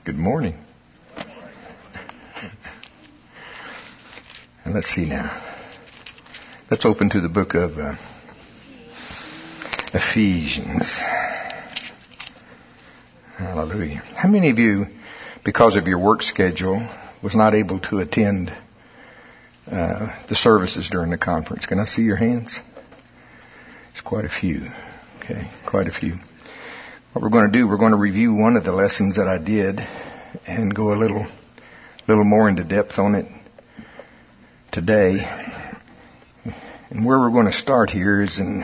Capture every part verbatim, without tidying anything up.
Good morning. And let's see now. Let's open to the book of uh, Ephesians. Hallelujah. How many of you, because of your work schedule, was not able to attend uh, the services during the conference? Can I see your hands? It's quite a few. Okay, quite a few. What we're going to do, we're going to review one of the lessons that I did and go a little, little more into depth on it today. And where we're going to start here is in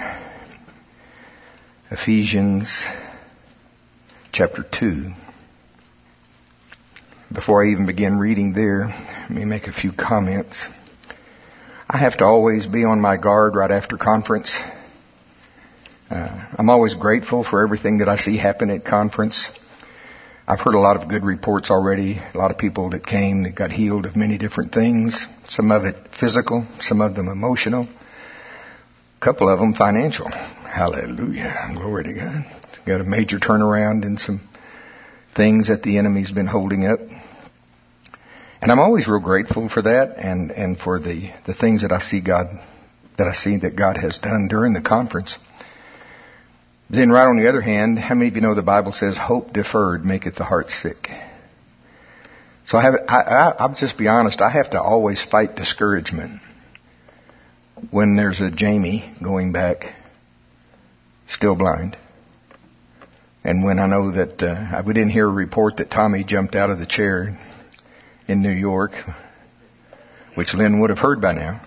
Ephesians chapter two. Before I even begin reading there, let me make a few comments. I have to always be on my guard right after conference. Uh, I'm always grateful for everything that I see happen at conference. I've heard a lot of good reports already. A lot of people that came that got healed of many different things. Some of it physical, some of them emotional. A couple of them financial. Hallelujah. Glory to God. Got a major turnaround in some things that the enemy's been holding up. And I'm always real grateful for that and, and for the, the things that I see God, that I see that God has done during the conference. Then right on the other hand, how many of you know the Bible says, hope deferred maketh the heart sick? So I have, I, I, I'll just be honest, I have to always fight discouragement when there's a Jamie going back, still blind. And when I know that, uh, we didn't hear a report that Tommy jumped out of the chair in New York, which Lynn would have heard by now.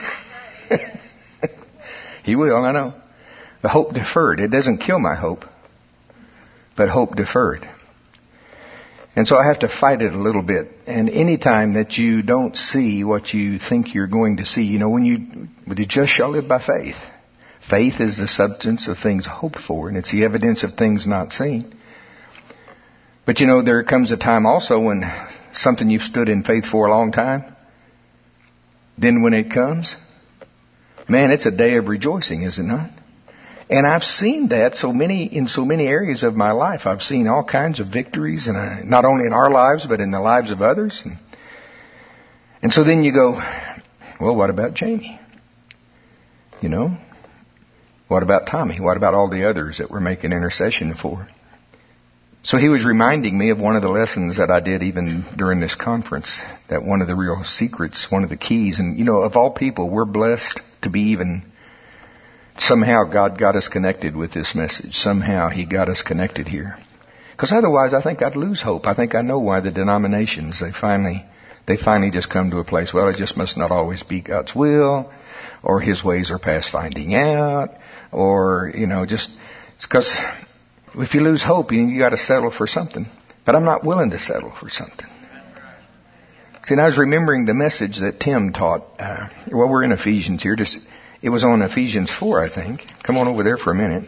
He will, I know. The hope deferred. It doesn't kill my hope, but hope deferred. And so I have to fight it a little bit. And any time that you don't see what you think you're going to see, you know, when you, the just shall live by faith. Faith is the substance of things hoped for, and it's the evidence of things not seen. But you know, there comes a time also when something you've stood in faith for a long time, then when it comes, man, it's a day of rejoicing, is it not? And I've seen that so many in so many areas of my life. I've seen all kinds of victories, and I, not only in our lives, but in the lives of others. And, and so then you go, well, what about Jamie? You know, what about Tommy? What about all the others that we're making intercession for? So he was reminding me of one of the lessons that I did even during this conference, that one of the real secrets, one of the keys, and you know, of all people, we're blessed to be even. Somehow God got us connected with this message. Somehow He got us connected here. Because otherwise I think I'd lose hope. I think I know why the denominations, they finally, they finally just come to a place, well, it just must not always be God's will, or His ways are past finding out, or, you know, just, because if you lose hope, you, you got to settle for something. But I'm not willing to settle for something. See, and I was remembering the message that Tim taught. Uh, well, we're in Ephesians here, just... It was on Ephesians four, I think. Come on over there for a minute.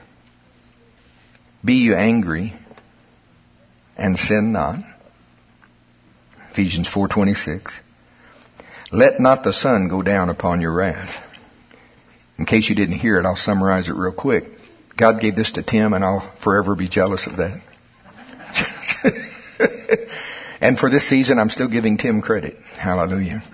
Be you angry and sin not. Ephesians four twenty-six. Let not the sun go down upon your wrath. In case you didn't hear it, I'll summarize it real quick. God gave this to Tim, and I'll forever be jealous of that. And for this season, I'm still giving Tim credit. Hallelujah.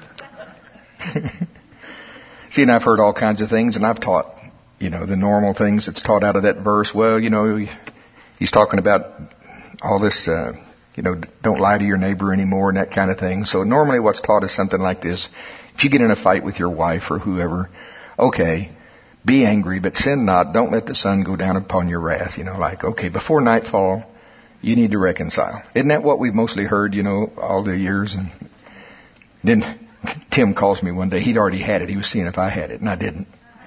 See, and I've heard all kinds of things, and I've taught, you know, the normal things that's taught out of that verse. Well, you know, he's talking about all this, uh, you know, don't lie to your neighbor anymore and that kind of thing. So normally what's taught is something like this. If you get in a fight with your wife or whoever, okay, be angry, but sin not. Don't let the sun go down upon your wrath. You know, like, okay, before nightfall, you need to reconcile. Isn't that what we've mostly heard, you know, all the years? And then Tim calls me one day. He'd already had it. He was seeing if I had it, and I didn't.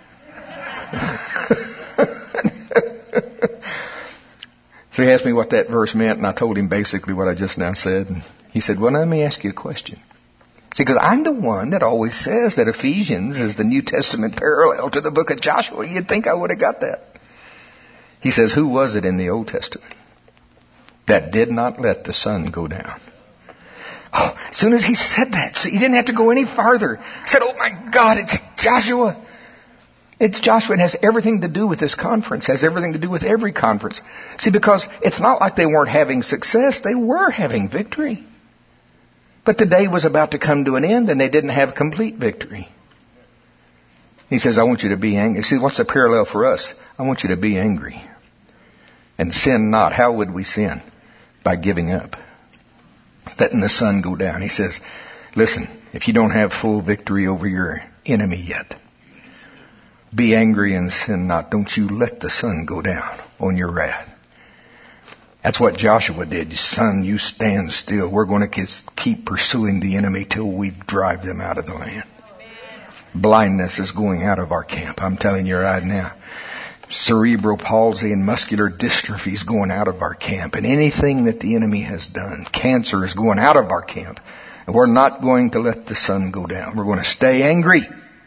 So he asked me what that verse meant, and I told him basically what I just now said. And he said, well, let me ask you a question. See, because I'm the one that always says that Ephesians is the New Testament parallel to the book of Joshua. You'd think I would have got that. He says, who was it in the Old Testament that did not let the sun go down? Oh, as soon as he said that, so he didn't have to go any farther. I said, oh my God, it's Joshua. It's Joshua. It has everything to do with this conference. It has everything to do with every conference. See, because it's not like they weren't having success. They were having victory. But the day was about to come to an end and they didn't have complete victory. He says, I want you to be angry. See, what's the parallel for us? I want you to be angry. And sin not. How would we sin? By giving up. Letting the sun go down. He says, listen, if you don't have full victory over your enemy yet, be angry and sin not. Don't you let the sun go down on your wrath. That's what Joshua did. Son, you stand still. We're going to keep pursuing the enemy till we drive them out of the land. Blindness is going out of our camp. I'm telling you right now. Cerebral palsy and muscular dystrophy is going out of our camp. And anything that the enemy has done, cancer is going out of our camp. And we're not going to let the sun go down. We're going to stay angry.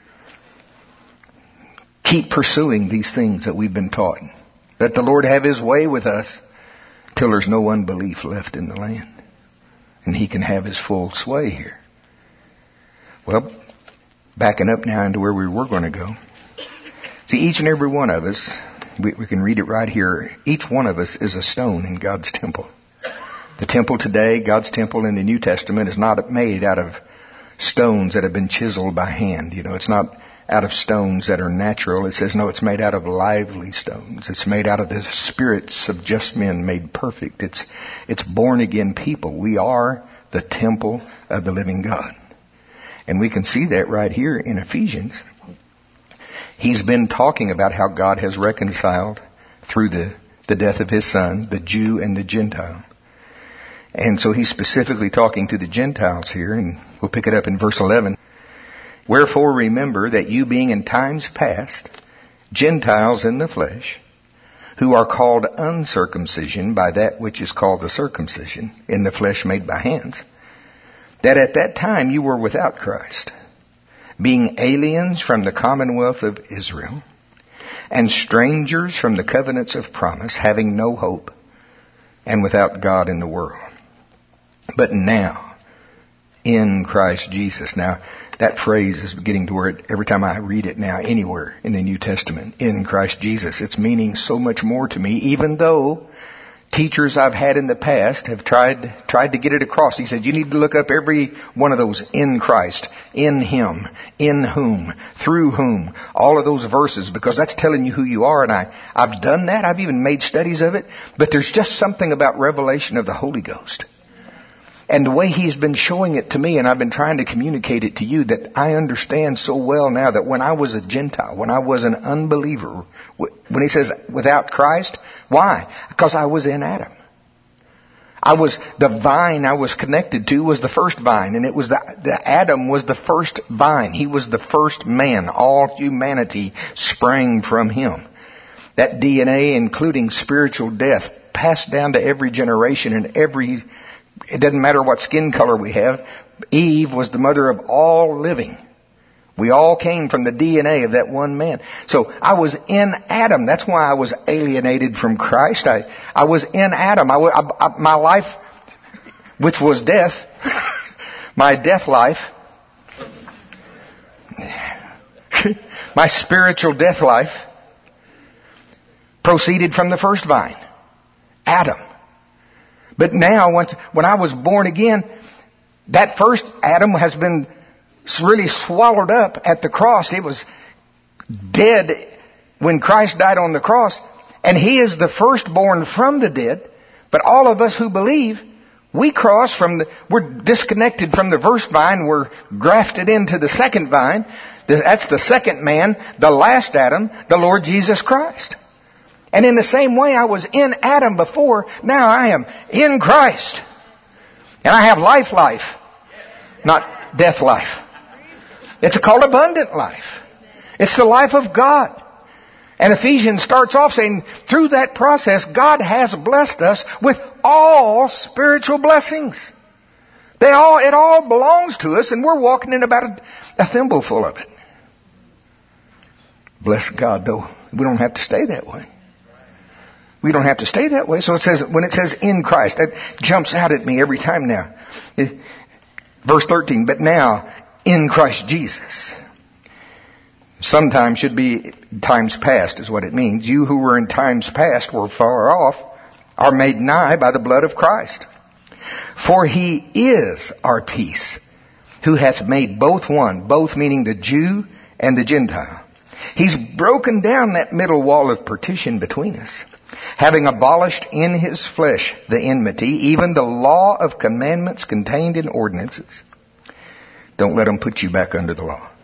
Keep pursuing these things that we've been taught. Let the Lord have His way with us till there's no unbelief left in the land. And He can have His full sway here. Well, backing up now into where we were going to go. See, each and every one of us, we, we can read it right here. Each one of us is a stone in God's temple. The temple today, God's temple in the New Testament, is not made out of stones that have been chiseled by hand. You know, it's not out of stones that are natural. It says, no, it's made out of lively stones. It's made out of the spirits of just men made perfect. It's, it's born again people. We are the temple of the living God. And we can see that right here in Ephesians. He's been talking about how God has reconciled through the, the death of His Son, the Jew and the Gentile. And so he's specifically talking to the Gentiles here, and we'll pick it up in verse eleven. Wherefore remember that you being in times past Gentiles in the flesh, who are called uncircumcision by that which is called the circumcision in the flesh made by hands, that at that time you were without Christ, being aliens from the commonwealth of Israel, and strangers from the covenants of promise, having no hope, and without God in the world. But now, in Christ Jesus. Now, that phrase is getting to where it, every time I read it now, anywhere in the New Testament, in Christ Jesus, it's meaning so much more to me, even though teachers I've had in the past have tried tried to get it across. He said, you need to look up every one of those in Christ, in Him, in whom, through whom, all of those verses, because that's telling you who you are. And I, I've done that. I've even made studies of it. But there's just something about revelation of the Holy Ghost. And the way He's been showing it to me, and I've been trying to communicate it to you, that I understand so well now that when I was a Gentile, when I was an unbeliever, when He says without Christ, why? Because I was in Adam. I was, the vine I was connected to was the first vine, and it was the, the Adam was the first vine. He was the first man. All humanity sprang from him. That D N A, including spiritual death, passed down to every generation and every, it doesn't matter what skin color we have. Eve was the mother of all living. We all came from the D N A of that one man. So I was in Adam. That's why I was alienated from Christ. I, I was in Adam. I, I, I, my life, which was death, my death life, my spiritual death life, proceeded from the first vine, Adam. But now, once when I was born again, that first Adam has been really swallowed up at the cross. It was dead when Christ died on the cross. And He is the firstborn from the dead. But all of us who believe, we cross from the, we're disconnected from the first vine. We're grafted into the second vine. That's the second man, the last Adam, the Lord Jesus Christ. And in the same way I was in Adam before, now I am in Christ. And I have life life, not death life. It's called abundant life. It's the life of God. And Ephesians starts off saying, through that process, God has blessed us with all spiritual blessings. They all, it all belongs to us, and we're walking in about a, a thimbleful of it. Bless God, though. We don't have to stay that way. We don't have to stay that way. So it says, when it says in Christ, that jumps out at me every time now. It, verse thirteen, but now in Christ Jesus. Sometime should be times past is what it means. You who were in times past were far off are made nigh by the blood of Christ. For he is our peace, who hath made both one, both meaning the Jew and the Gentile. He's broken down that middle wall of partition between us, having abolished in his flesh the enmity, even the law of commandments contained in ordinances. Don't let them put you back under the law.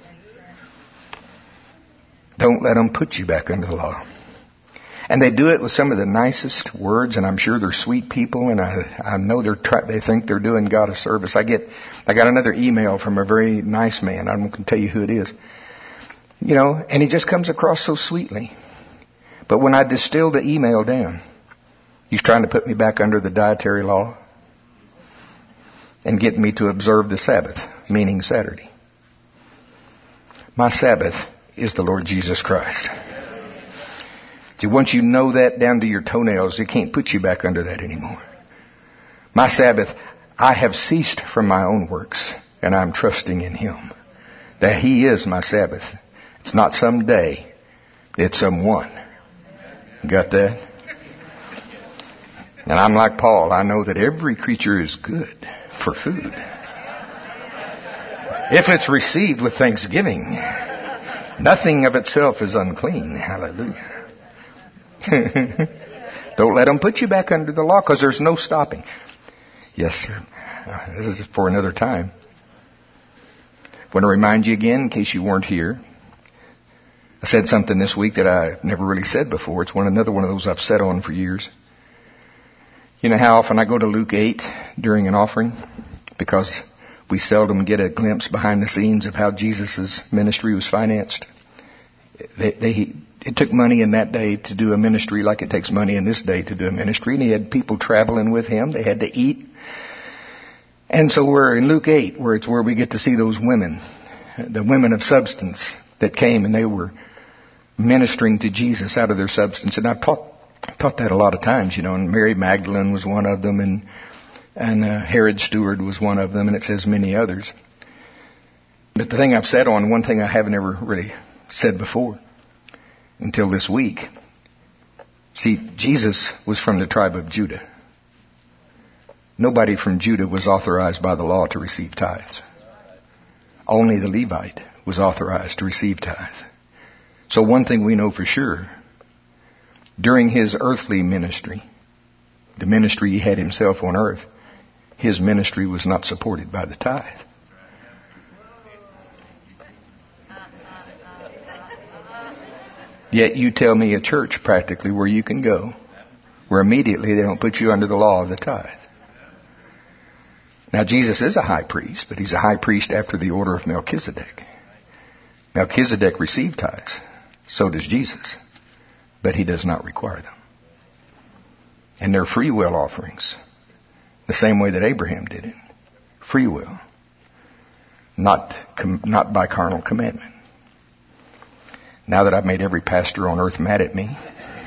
Don't let them put you back under the law. And they do it with some of the nicest words, and I'm sure they're sweet people, and I, I know they're try, they think they're doing God a service. I get, I got another email from a very nice man. I'm not going to tell you who it is. You know, and he just comes across so sweetly. But when I distill the email down, he's trying to put me back under the dietary law and get me to observe the Sabbath, meaning Saturday. My Sabbath is the Lord Jesus Christ. See, once you know that down to your toenails, it can't put you back under that anymore. My Sabbath, I have ceased from my own works, and I'm trusting in Him. That He is my Sabbath. It's not some day, it's some one. Got that? And I'm like Paul. I know that every creature is good for food, if it's received with thanksgiving. Nothing of itself is unclean. Hallelujah. Don't let them put you back under the law, because there's no stopping. Yes, sir. This is for another time. I want to remind you again, in case you weren't here. I said something this week that I never really said before. It's one another one of those I've sat on for years. You know how often I go to Luke eight during an offering? Because we seldom get a glimpse behind the scenes of how Jesus' ministry was financed. They, they, it took money in that day to do a ministry like it takes money in this day to do a ministry. And he had people traveling with him. They had to eat. And so we're in Luke eight, where it's where we get to see those women, the women of substance that came, and they were ministering to Jesus out of their substance. And I've taught, taught that a lot of times, you know, and Mary Magdalene was one of them, and and uh, Herod Steward was one of them, and it says many others. But the thing I've said on, one thing I haven't ever really said before until this week. See, Jesus was from the tribe of Judah. Nobody from Judah was authorized by the law to receive tithes. Only the Levite was authorized to receive tithe. So one thing we know for sure, during his earthly ministry, the ministry he had himself on earth, his ministry was not supported by the tithe. Yet you tell me a church practically where you can go, where immediately they don't put you under the law of the tithe. Now Jesus is a high priest, but he's a high priest after the order of Melchizedek. Melchizedek received tithes. So does Jesus. But he does not require them. And they're free will offerings. The same way that Abraham did it. Free will. Not, com- not by carnal commandment. Now that I've made every pastor on earth mad at me.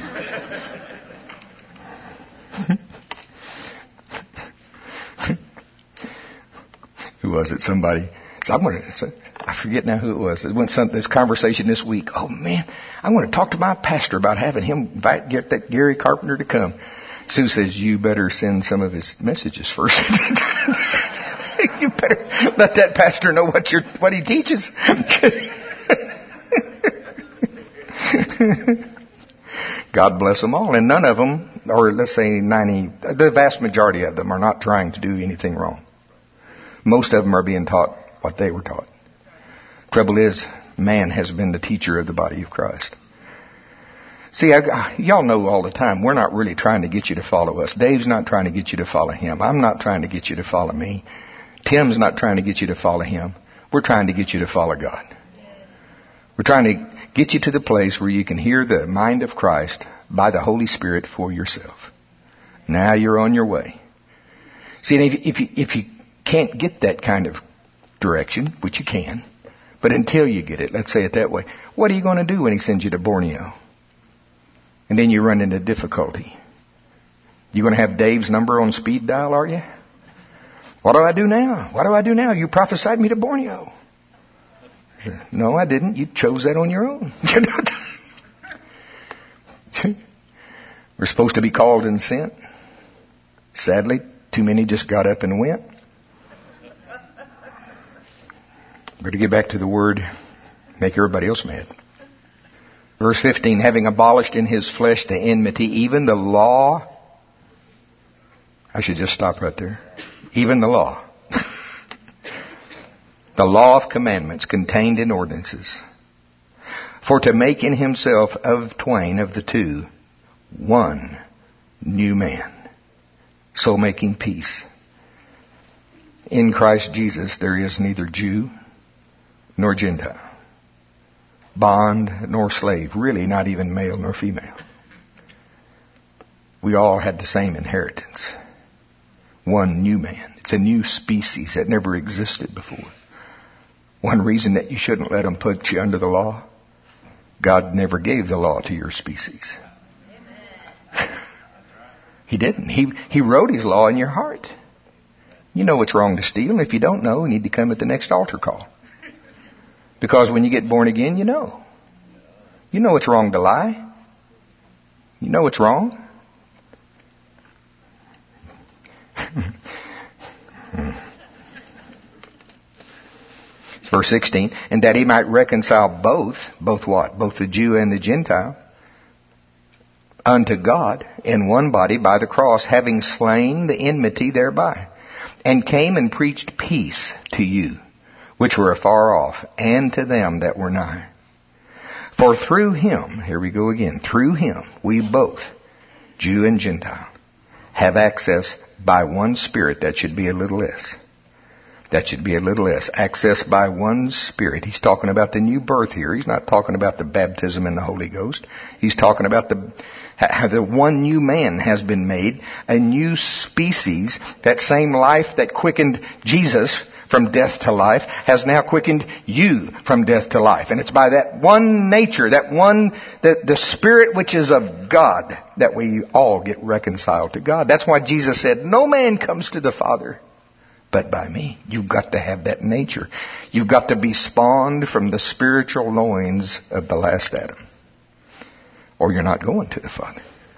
Who was it? Somebody. So I'm going to, I forget now who it was. It went some, this conversation this week. Oh man, I'm going to talk to my pastor about having him invite, get that Gary Carpenter to come. Sue says, you better send some of his messages first. You better let that pastor know what you're, what he teaches. God bless them all. And none of them, or let's say ninety, the vast majority of them are not trying to do anything wrong. Most of them are being taught what they were taught. Trouble is, man has been the teacher of the body of Christ. See, I, y'all know all the time, we're not really trying to get you to follow us. Dave's not trying to get you to follow him. I'm not trying to get you to follow me. Tim's not trying to get you to follow him. We're trying to get you to follow God. We're trying to get you to the place where you can hear the mind of Christ by the Holy Spirit for yourself. Now you're on your way. See, if, if, you, if you can't get that kind of direction, which you can, but until you get it, let's say it that way, what are you going to do when he sends you to Borneo? And then you run into difficulty. You going to have Dave's number on speed dial, are you? What do I do now? What do I do now? You prophesied me to Borneo. No, I didn't. You chose that on your own. We're supposed to be called and sent. Sadly, too many just got up and went. Better get back to the word, make everybody else mad. Verse fifteen, having abolished in his flesh the enmity, even the law. I should just stop right there. Even the law. The law of commandments contained in ordinances. For to make in himself of twain, of the two, one new man. So making peace. In Christ Jesus there is neither Jew nor Gentile, bond nor slave, really not even male nor female. We all had the same inheritance. One new man. It's a new species that never existed before. One reason that you shouldn't let them put you under the law, God never gave the law to your species. He didn't. He, he wrote his law in your heart. You know it's wrong to steal. And if you don't know, you need to come at the next altar call. Because when you get born again, you know. You know it's wrong to lie. You know it's wrong. Verse sixteen, and that he might reconcile both, both what? Both the Jew and the Gentile, unto God in one body by the cross, having slain the enmity thereby, and came and preached peace to you, which were afar off, and to them that were nigh. For through him, here we go again, through him, we both, Jew and Gentile, have access by one Spirit. That should be a little less. That should be a little less. Access by one Spirit. He's talking about the new birth here. He's not talking about the baptism in the Holy Ghost. He's talking about the how the one new man has been made, a new species. That same life that quickened Jesus from death to life has now quickened you from death to life. And it's by that one nature, that one, the, the Spirit which is of God, that we all get reconciled to God. That's why Jesus said, no man comes to the Father but by me. You've got to have that nature. You've got to be spawned from the spiritual loins of the last Adam, or you're not going to the Father.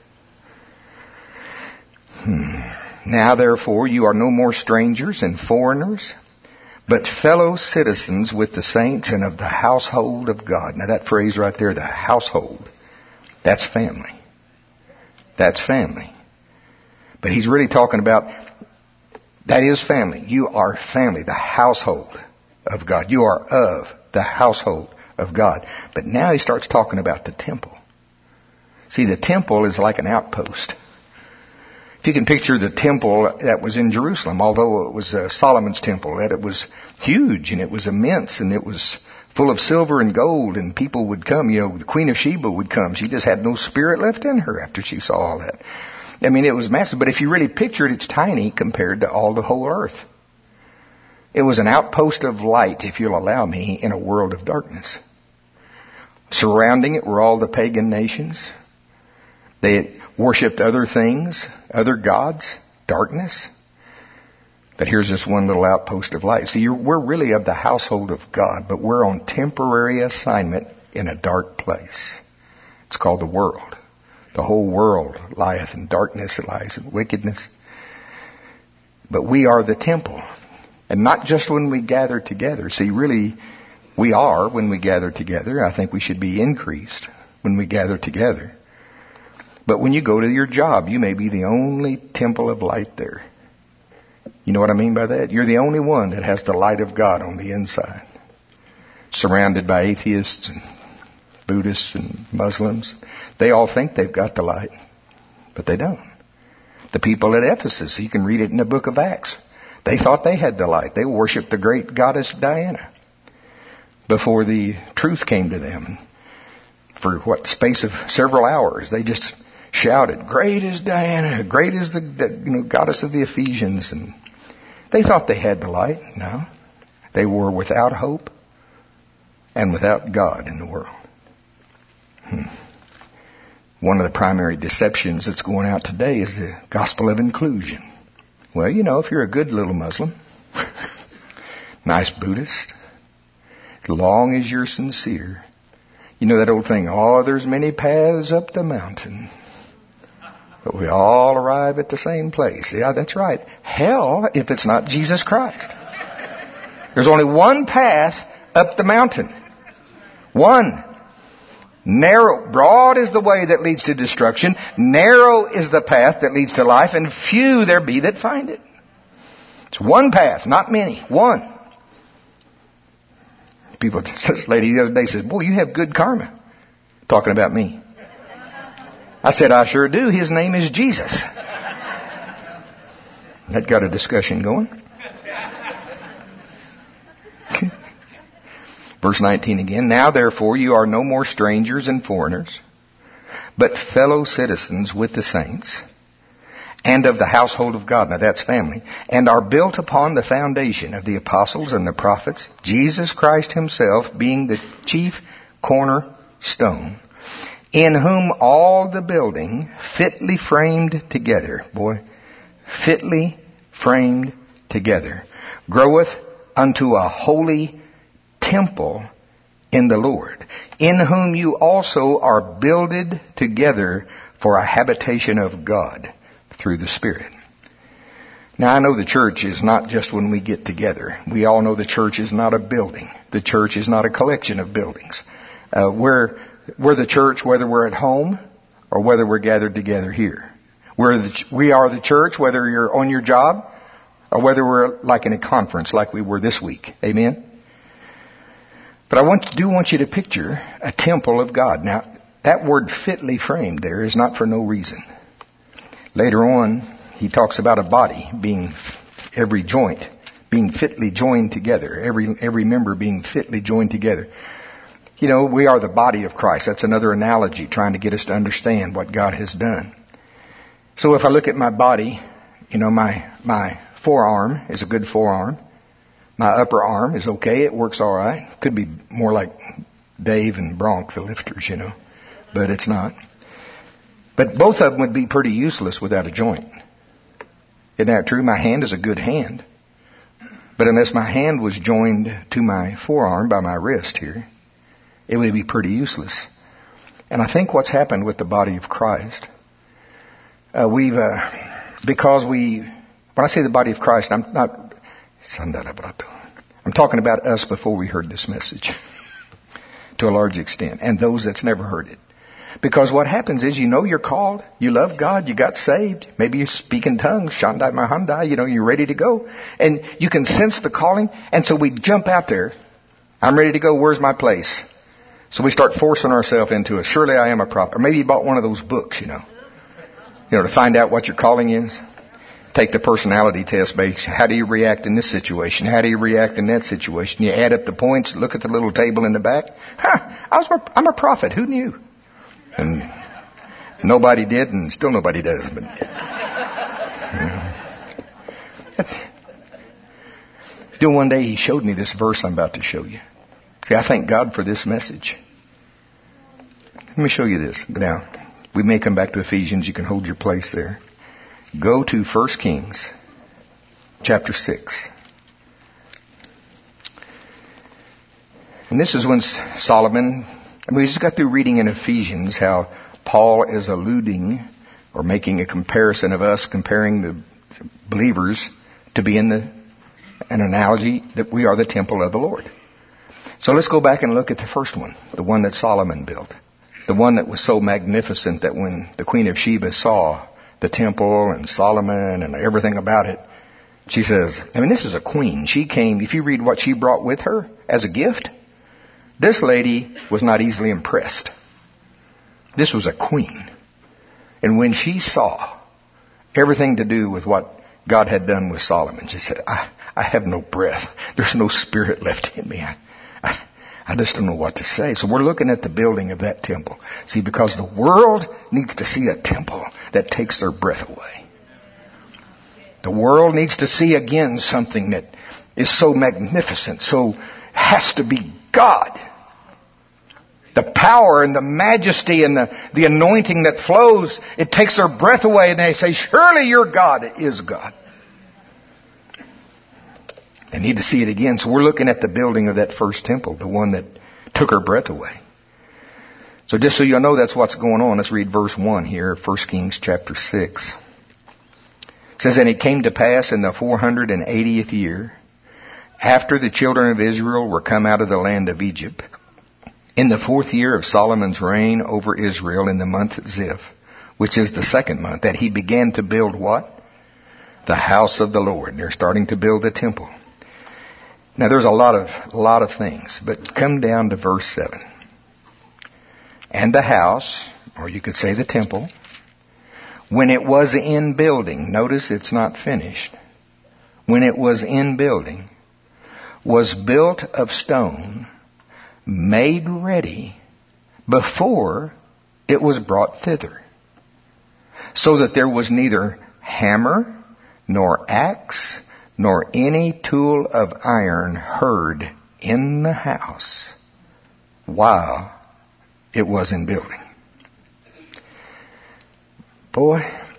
Hmm. Now therefore you are no more strangers and foreigners, but fellow citizens with the saints and of the household of God. Now that phrase right there, the household, that's family. That's family. But he's really talking about, that is family. You are family, the household of God. You are of the household of God. But now he starts talking about the temple. See, the temple is like an outpost. If you can picture the temple that was in Jerusalem, although it was uh, Solomon's temple, that it was huge and it was immense and it was full of silver and gold, and people would come. You know, the Queen of Sheba would come. She just had no spirit left in her after she saw all that. I mean, it was massive. But if you really picture it, it's tiny compared to all the whole earth. It was an outpost of light, if you'll allow me, in a world of darkness. Surrounding it were all the pagan nations. They worshipped other things, other gods, darkness. But here's this one little outpost of light. See, you're, we're really of the household of God, but we're on temporary assignment in a dark place. It's called the world. The whole world lieth in darkness, it lies in wickedness. But we are the temple. And not just when we gather together. See, really, we are when we gather together. I think we should be increased when we gather together. But when you go to your job, you may be the only temple of light there. You know what I mean by that? You're the only one that has the light of God on the inside. Surrounded by atheists and Buddhists and Muslims. They all think they've got the light, but they don't. The people at Ephesus, you can read it in the book of Acts. They thought they had the light. They worshipped the great goddess Diana before the truth came to them. For what, space of several hours, they just shouted, "Great is Diana, great is the, the you know, goddess of the Ephesians." And they thought they had the light. No, they were without hope and without God in the world. Hmm. One of the primary deceptions that's going out today is the gospel of inclusion. Well, you know, if you're a good little Muslim, nice Buddhist, As long as you're sincere. You know that old thing, oh, there's many paths up the mountain, but we all arrive at the same place. Yeah, that's right. Hell, if it's not Jesus Christ. There's only one path up the mountain. One. Narrow, broad is the way that leads to destruction. Narrow is the path that leads to life, and few there be that find it. It's one path, not many. One. People, this lady the other day says, boy, you have good karma. Talking about me. I said, I sure do. His name is Jesus. That got a discussion going. Verse nineteen again. Now therefore you are no more strangers and foreigners, but fellow citizens with the saints and of the household of God. Now that's family. And are built upon the foundation of the apostles and the prophets, Jesus Christ himself being the chief cornerstone, in whom all the building fitly framed together, boy, fitly framed together, groweth unto a holy temple in the Lord, in whom you also are builded together for a habitation of God through the Spirit. Now I know the church is not just when we get together. We all know the church is not a building. The church is not a collection of buildings. Uh, we're, we're the church whether we're at home or whether we're gathered together here. We're the, we are the church whether you're on your job or whether we're like in a conference like we were this week. Amen? But I want, do want you to picture a temple of God. Now, that word fitly framed there is not for no reason. Later on, he talks about a body being, every joint being fitly joined together. Every, every member being fitly joined together. You know, we are the body of Christ. That's another analogy trying to get us to understand what God has done. So if I look at my body, you know, my, my forearm is a good forearm. My upper arm is okay. It works all right. Could be more like Dave and Bronk, the lifters, you know. But it's not. But both of them would be pretty useless without a joint. Isn't that true? My hand is a good hand. But unless my hand was joined to my forearm by my wrist here, it would be pretty useless. And I think what's happened with the body of Christ, uh, we've, uh, because we, when I say the body of Christ, I'm not, I'm talking about us before we heard this message to a large extent, and those that's never heard it. Because what happens is you know you're called, you love God, you got saved, maybe you speak in tongues, Shandai Mahandai, you know, you're ready to go. And you can sense the calling, and so we jump out there. I'm ready to go, where's my place? So we start forcing ourselves into it. Surely I am a prophet. Or maybe you bought one of those books, you know. You know, to find out what your calling is. Take the personality test, baby. How do you react in this situation? How do you react in that situation? You add up the points, look at the little table in the back. Huh, I was, I'm a prophet. Who knew? And nobody did, and still nobody does. But you know, that's, till one day he showed me this verse I'm about to show you. See, I thank God for this message. Let me show you this. Now, we may come back to Ephesians. You can hold your place there. Go to First Kings, chapter six. And this is when Solomon, I mean, we just got through reading in Ephesians how Paul is alluding or making a comparison of us, comparing the believers to be in the, an analogy that we are the temple of the Lord. So let's go back and look at the first one, the one that Solomon built. The one that was so magnificent that when the Queen of Sheba saw the temple and Solomon and everything about it, she says, I mean, this is a queen. She came, if you read what she brought with her as a gift, this lady was not easily impressed. This was a queen. And when she saw everything to do with what God had done with Solomon, she said, I, I have no breath. There's no spirit left in me. I, I, I just don't know what to say. So we're looking at the building of that temple. See, because the world needs to see a temple that takes their breath away. The world needs to see again something that is so magnificent, so has to be God. The power and the majesty and the, the anointing that flows, it takes their breath away and they say, surely your God is God. And need to see it again. So we're looking at the building of that first temple, the one that took her breath away. So just so you know that's what's going on, let's read verse one here, First Kings chapter six. It says, and it came to pass in the four hundred eightieth year, after the children of Israel were come out of the land of Egypt, in the fourth year of Solomon's reign over Israel, in the month Ziph, which is the second month, that he began to build what? The house of the Lord. They're starting to build the temple. Now there's a lot of, a lot of things, but come down to verse seven. And the house, or you could say the temple, when it was in building, notice it's not finished, when it was in building, was built of stone, made ready before it was brought thither, so that there was neither hammer, nor axe, nor any tool of iron heard in the house while it was in building. Boy,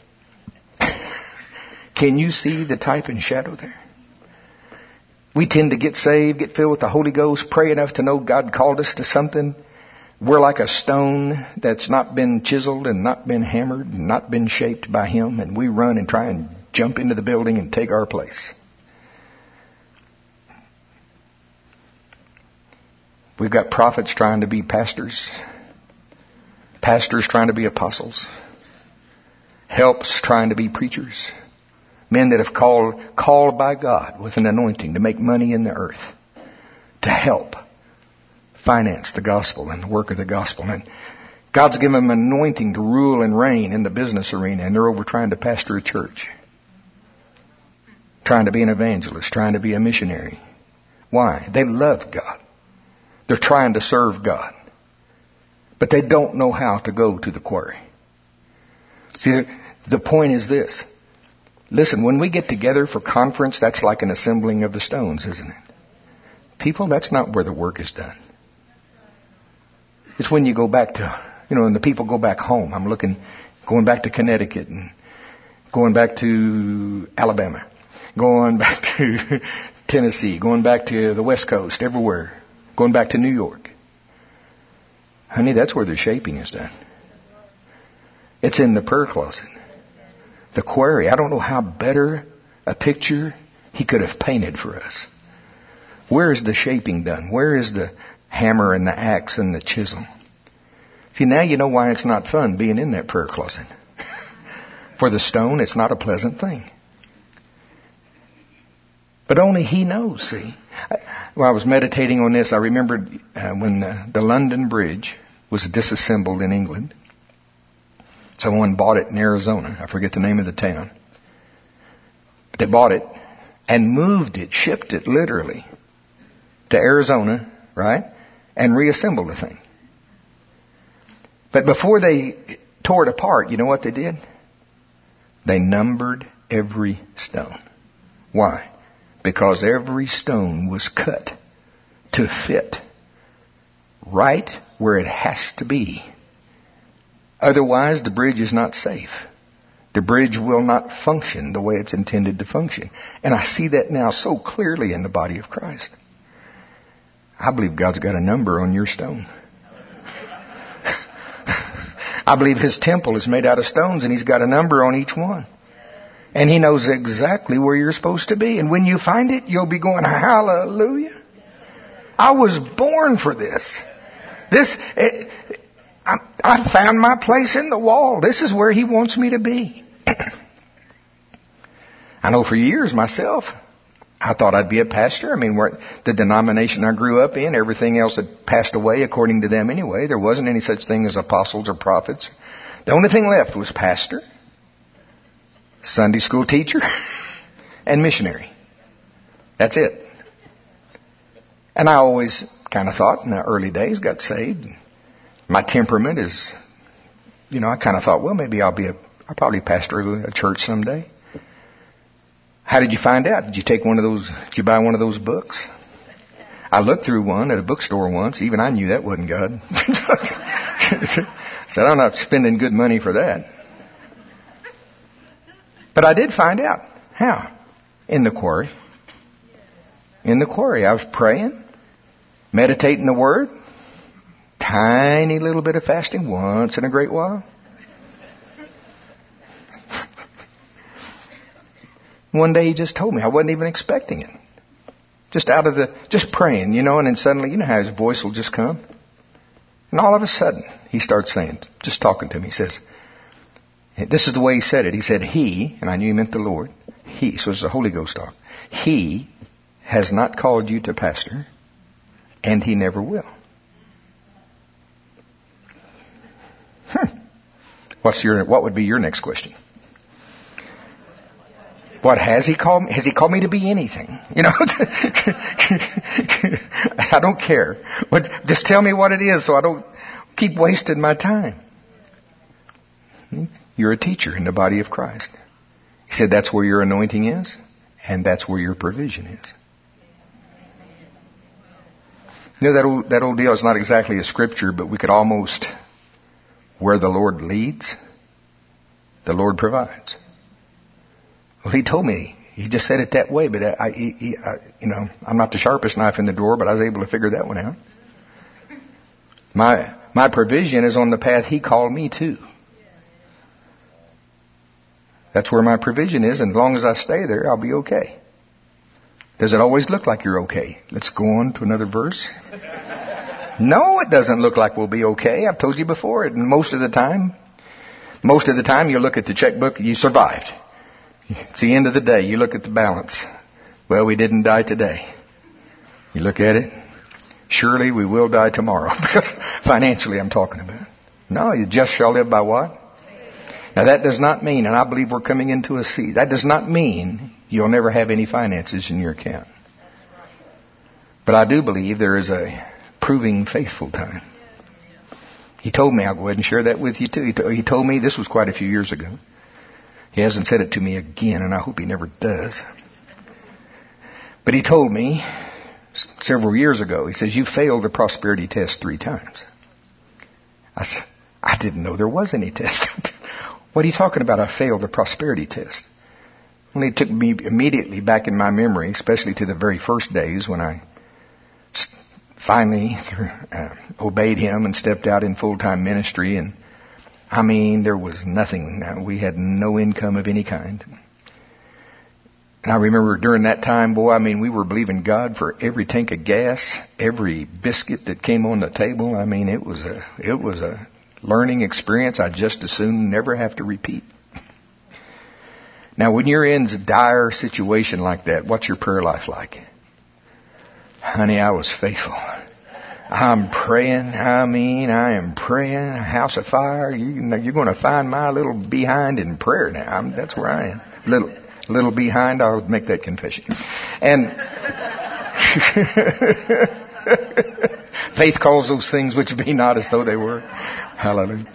can you see the type and shadow there? We tend to get saved, get filled with the Holy Ghost, pray enough to know God called us to something. We're like a stone that's not been chiseled and not been hammered and not been shaped by Him, and we run and try and jump into the building and take our place. We've got prophets trying to be pastors, pastors trying to be apostles, helps trying to be preachers, men that have called called by God with an anointing to make money in the earth, to help finance the gospel and the work of the gospel. And God's given them an anointing to rule and reign in the business arena, and they're over trying to pastor a church, trying to be an evangelist, trying to be a missionary. Why? They love God. They're trying to serve God. But they don't know how to go to the quarry. See, the point is this. Listen, when we get together for conference, that's like an assembling of the stones, isn't it? People, that's not where the work is done. It's when you go back to, you know, when the people go back home. I'm looking, going back to Connecticut and going back to Alabama, going back to Tennessee, going back to the West Coast, everywhere, going back to New York. Honey, that's where the shaping is done. It's in the prayer closet. The quarry. I don't know how better a picture he could have painted for us. Where is the shaping done? Where is the hammer and the axe and the chisel? See, now you know why it's not fun being in that prayer closet. For the stone, it's not a pleasant thing. But only he knows, see. While I was meditating on this, I remembered uh, when the, the London Bridge was disassembled in England. Someone bought it in Arizona. I forget the name of the town. But they bought it and moved it, shipped it literally to Arizona, right? And reassembled the thing. But before they tore it apart, you know what they did? They numbered every stone. Why? Because every stone was cut to fit right where it has to be. Otherwise, the bridge is not safe. The bridge will not function the way it's intended to function. And I see that now so clearly in the body of Christ. I believe God's got a number on your stone. I believe His temple is made out of stones and He's got a number on each one. And He knows exactly where you're supposed to be. And when you find it, you'll be going, hallelujah. I was born for this. This, it, I, I found my place in the wall. This is where He wants me to be. I know for years myself, I thought I'd be a pastor. I mean, where the denomination I grew up in, everything else had passed away according to them anyway. There wasn't any such thing as apostles or prophets. The only thing left was pastor, Sunday school teacher, and missionary. That's it. And I always kind of thought in the early days, got saved. My temperament is, you know, I kind of thought, well, maybe I'll be a, I'll probably pastor a church someday. How did you find out? Did you take one of those, did you buy one of those books? I looked through one at a bookstore once. Even I knew that wasn't God. Said, I'm not spending good money for that. But I did find out. How? In the quarry. in the quarry. I was praying, meditating the Word, tiny little bit of fasting once in a great while. One day he just told me. I wasn't even expecting it. Just out of the, just praying, you know, and then suddenly, you know how his voice will just come? And all of a sudden, he starts saying, just talking to me, he says, this is the way he said it. He said, he, and I knew he meant the Lord, he, so it's a Holy Ghost talk, he has not called you to pastor, and he never will. Hmm. What's your, what would be your next question? What has he called me? Has he called me to be anything? You know, I don't care. But just tell me what it is so I don't keep wasting my time. You're a teacher in the body of Christ. He said that's where your anointing is, and that's where your provision is. You know, that old, that old deal is not exactly a scripture, but we could almost, where the Lord leads, the Lord provides. Well, he told me, he just said it that way, but I, he, he, I, you know, I'm not the sharpest knife in the drawer, but I was able to figure that one out. My, my provision is on the path he called me to. That's where my provision is, and as long as I stay there, I'll be okay. Does it always look like you're okay? Let's go on to another verse. No, it doesn't look like we'll be okay. I've told you before, and most of the time, most of the time you look at the checkbook, you survived. It's the end of the day. You look at the balance. Well, we didn't die today. You look at it. Surely we will die tomorrow. Because financially I'm talking about. No, you just shall live by what? Now that does not mean, and I believe we're coming into a season, that does not mean you'll never have any finances in your account. But I do believe there is a proving faithful time. He told me, I'll go ahead and share that with you too. He, to, he told me, this was quite a few years ago. He hasn't said it to me again, and I hope he never does. But he told me several years ago, he says, you failed the prosperity test three times. I said, I didn't know there was any test. What are you talking about? I failed the prosperity test. Well, it took me immediately back in my memory, especially to the very first days when I finally uh, obeyed him and stepped out in full-time ministry. And I mean, there was nothing. We had no income of any kind. And I remember during that time, boy, I mean, we were believing God for every tank of gas, every biscuit that came on the table. I mean, it was a, it was a learning experience I just as soon never have to repeat. Now, when you're in a dire situation like that, what's your prayer life like? Honey, I was faithful. I'm praying. I mean, I am praying. A house of fire. You, you're going to find my little behind in prayer now. I'm, that's where I am. Little, little behind. I'll make that confession. And faith calls those things which be not as though they were. Hallelujah.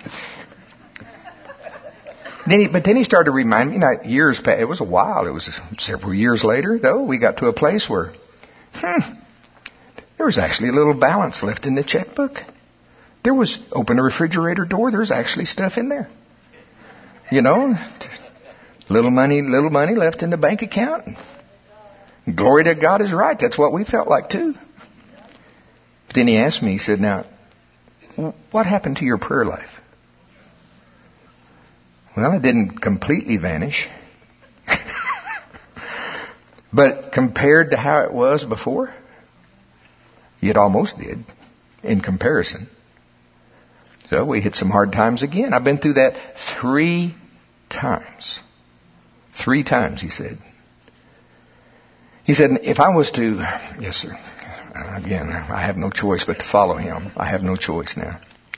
Then he, but then he started to remind me. Not years past. It was a while. It was several years later, though. We got to a place where, hmm. There was actually a little balance left in the checkbook. There was, open the refrigerator door, there's actually stuff in there. You know, little money, little money left in the bank account. Glory to God is right. That's what we felt like too. But then he asked me, he said, now, what happened to your prayer life? Well, it didn't completely vanish. But compared to how it was before, it almost did, in comparison. So we hit some hard times again. I've been through that three times. Three times, he said. He said, if I was to, yes, sir. Again, I have no choice but to follow him. I have no choice now.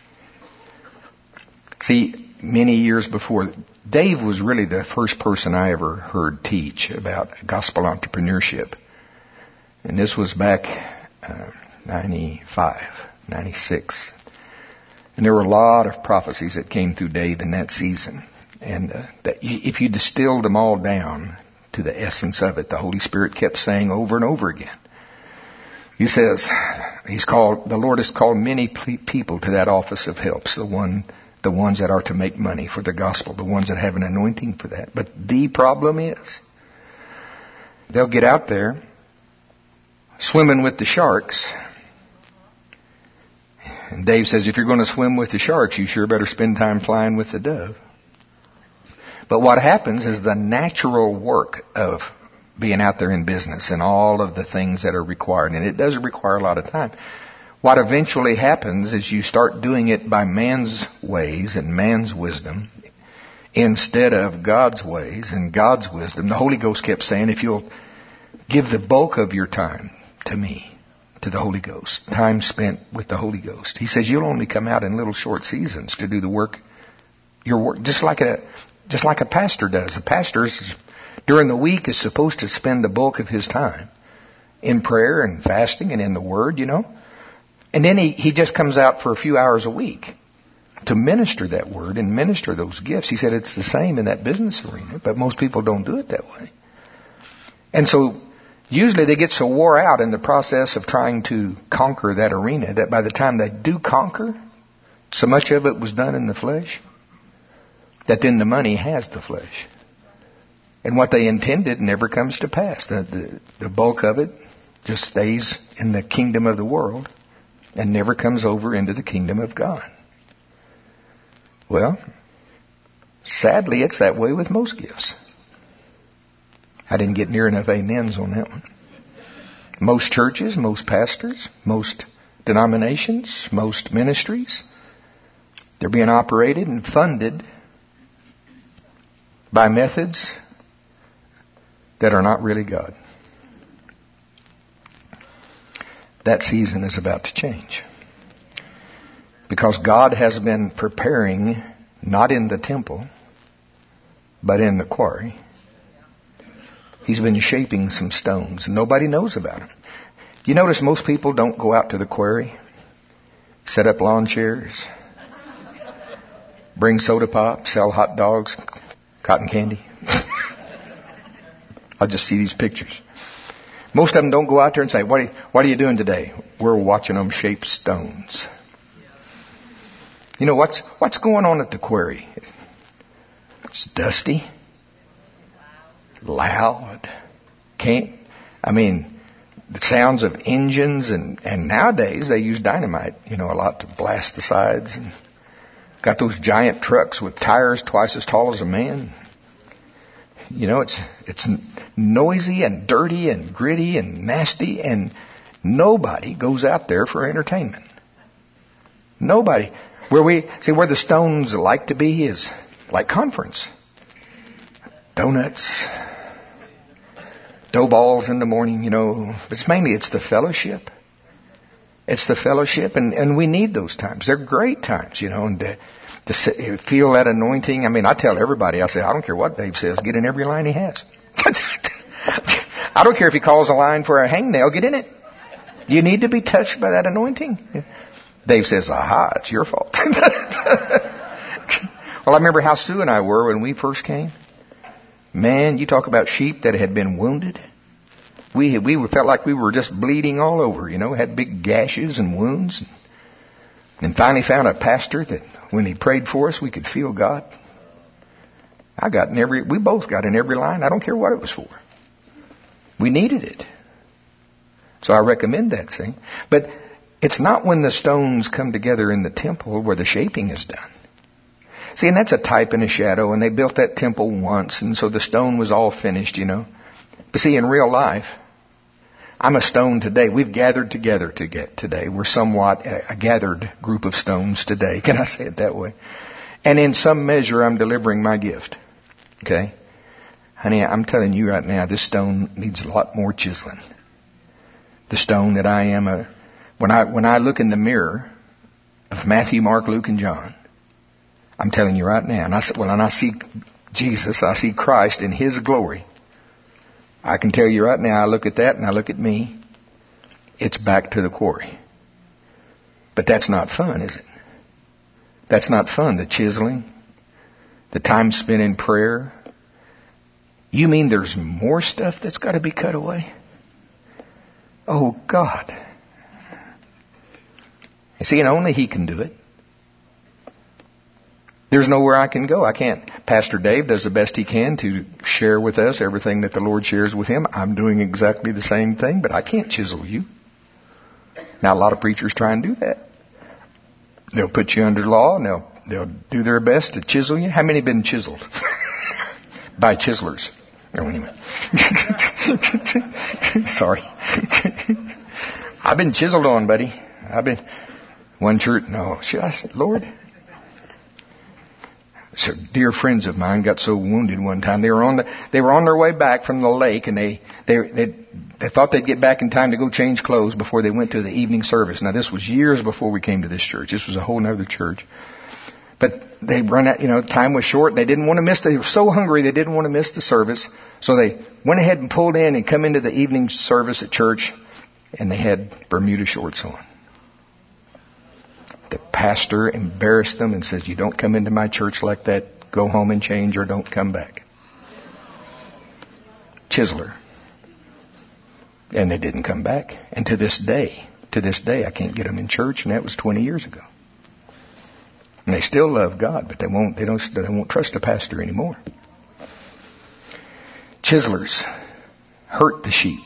See, many years before, Dave was really the first person I ever heard teach about gospel entrepreneurship. And this was back uh, ninety-five, ninety-six. And there were a lot of prophecies that came through Dave in that season. And uh, that if you distilled them all down to the essence of it, the Holy Spirit kept saying over and over again. He says, He's called, the Lord has called many people to that office of helps, the one, the ones that are to make money for the gospel, the ones that have an anointing for that. But the problem is, they'll get out there swimming with the sharks. And Dave says, if you're going to swim with the sharks, you sure better spend time flying with the dove. But what happens is the natural work of being out there in business and all of the things that are required, and it does require a lot of time. What eventually happens is you start doing it by man's ways and man's wisdom instead of God's ways and God's wisdom. The Holy Ghost kept saying, if you'll give the bulk of your time to me, to the Holy Ghost, time spent with the Holy Ghost. He says, you'll only come out in little short seasons to do the work, your work, just like a, just like a pastor does. A pastor is, during the week is supposed to spend the bulk of his time in prayer and fasting and in the Word, you know. And then he, he just comes out for a few hours a week to minister that Word and minister those gifts. He said it's the same in that business arena, but most people don't do it that way. And so usually they get so wore out in the process of trying to conquer that arena that by the time they do conquer, so much of it was done in the flesh that then the money has the flesh. And what they intended never comes to pass. The, the, the bulk of it just stays in the kingdom of the world and never comes over into the kingdom of God. Well, sadly, it's that way with most gifts. I didn't get near enough amens on that one. Most churches, most pastors, most denominations, most ministries, they're being operated and funded by methods that are not really God. That season is about to change. Because God has been preparing, not in the temple, but in the quarry. He's been shaping some stones. Nobody knows about them. You notice most people don't go out to the quarry, set up lawn chairs, bring soda pop, sell hot dogs, cotton candy. I'll just see these pictures. Most of them don't go out there and say, what are you, what are you doing today? We're watching them shape stones. You know, what's what's going on at the quarry? It's dusty, loud. Can't, I mean, the sounds of engines, and, and nowadays they use dynamite, you know, a lot to blast the sides. And got those giant trucks with tires twice as tall as a man. You know, it's it's noisy and dirty and gritty and nasty, and nobody goes out there for entertainment. Nobody. Where we see where the stones like to be is like conference. Donuts, dough balls in the morning, you know. It's mainly it's the fellowship. It's the fellowship, and, and we need those times. They're great times, you know, and to, to sit, feel that anointing. I mean, I tell everybody, I say, I don't care what Dave says, get in every line he has. I don't care if he calls a line for a hangnail, get in it. You need to be touched by that anointing. Dave says, aha, it's your fault. Well, I remember how Sue and I were when we first came. Man, you talk about sheep that had been wounded. We we felt like we were just bleeding all over, you know, had big gashes and wounds. And finally found a pastor that when he prayed for us, we could feel God. I got in every, we both got in every line. I don't care what it was for. We needed it. So I recommend that thing. But it's not when the stones come together in the temple where the shaping is done. See, and that's a type and a shadow, and they built that temple once, and so the stone was all finished, you know. But see, in real life, I'm a stone today. We've gathered together to get today. We're somewhat a gathered group of stones today. Can I say it that way? And in some measure, I'm delivering my gift. Okay? Honey, I'm telling you right now, this stone needs a lot more chiseling. The stone that I am, a, when I when I look in the mirror of Matthew, Mark, Luke, and John, I'm telling you right now, and I, well, and I see Jesus, I see Christ in His glory. I can tell you right now, I look at that and I look at me, it's back to the quarry. But that's not fun, is it? That's not fun, the chiseling, the time spent in prayer. You mean there's more stuff that's got to be cut away? Oh, God. You see, and only He can do it. There's nowhere I can go. I can't. Pastor Dave does the best he can to share with us everything that the Lord shares with him. I'm doing exactly the same thing, but I can't chisel you. Now, a lot of preachers try and do that. They'll put you under law, and they'll, they'll do their best to chisel you. How many have been chiseled? By chiselers. No, anyway. Sorry. I've been chiseled on, buddy. I've been... One church... No. Should I say, Lord... So dear friends of mine got so wounded one time. They were on the, they were on their way back from the lake, and they, they, they, they thought they'd get back in time to go change clothes before they went to the evening service. Now this was years before we came to this church. This was a whole other church. But they run out, you know, time was short. They didn't want to miss, they were so hungry they didn't want to miss the service. So they went ahead and pulled in and come into the evening service at church, and they had Bermuda shorts on. The pastor embarrassed them and says, you don't come into my church like that. Go home and change or don't come back. Chiseler. And they didn't come back. And to this day, to this day, I can't get them in church, and that was twenty years ago. And they still love God, but they won't, they don't, they won't trust the pastor anymore. Chiselers hurt the sheep.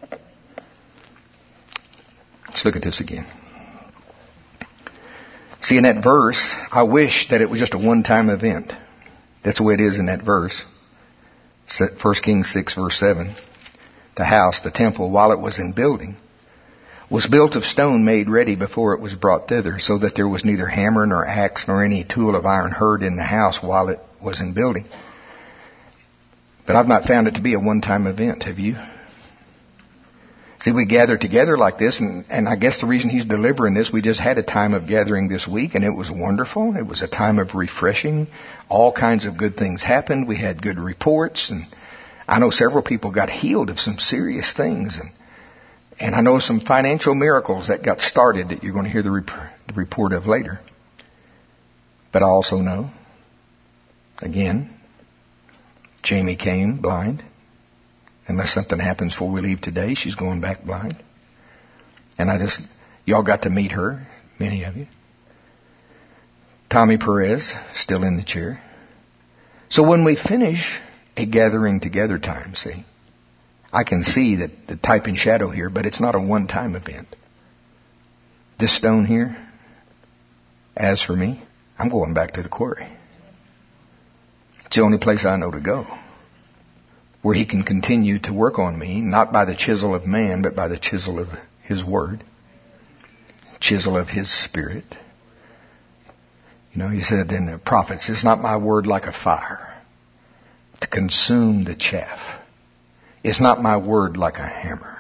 Let's look at this again. See, in that verse, I wish that it was just a one-time event. That's the way it is in that verse. First Kings six, verse seven. The house, the temple, while it was in building, was built of stone made ready before it was brought thither, so that there was neither hammer nor axe nor any tool of iron heard in the house while it was in building. But I've not found it to be a one-time event. Have you? See, we gather together like this, and, and I guess the reason he's delivering this, we just had a time of gathering this week, and it was wonderful. It was a time of refreshing. All kinds of good things happened. We had good reports, and I know several people got healed of some serious things, and and I know some financial miracles that got started that you're going to hear the, rep- the report of later. But I also know, again, Jamie came blind. Unless something happens before we leave today, she's going back blind. And I just, y'all got to meet her, many of you. Tommy Perez, still in the chair. So when we finish a gathering together time, see, I can see that the type and shadow here, but it's not a one-time event. This stone here, as for me, I'm going back to the quarry. It's the only place I know to go, where he can continue to work on me, not by the chisel of man, but by the chisel of his word, chisel of his spirit. You know, he said in the prophets, it's not my word like a fire to consume the chaff. It's not my word like a hammer.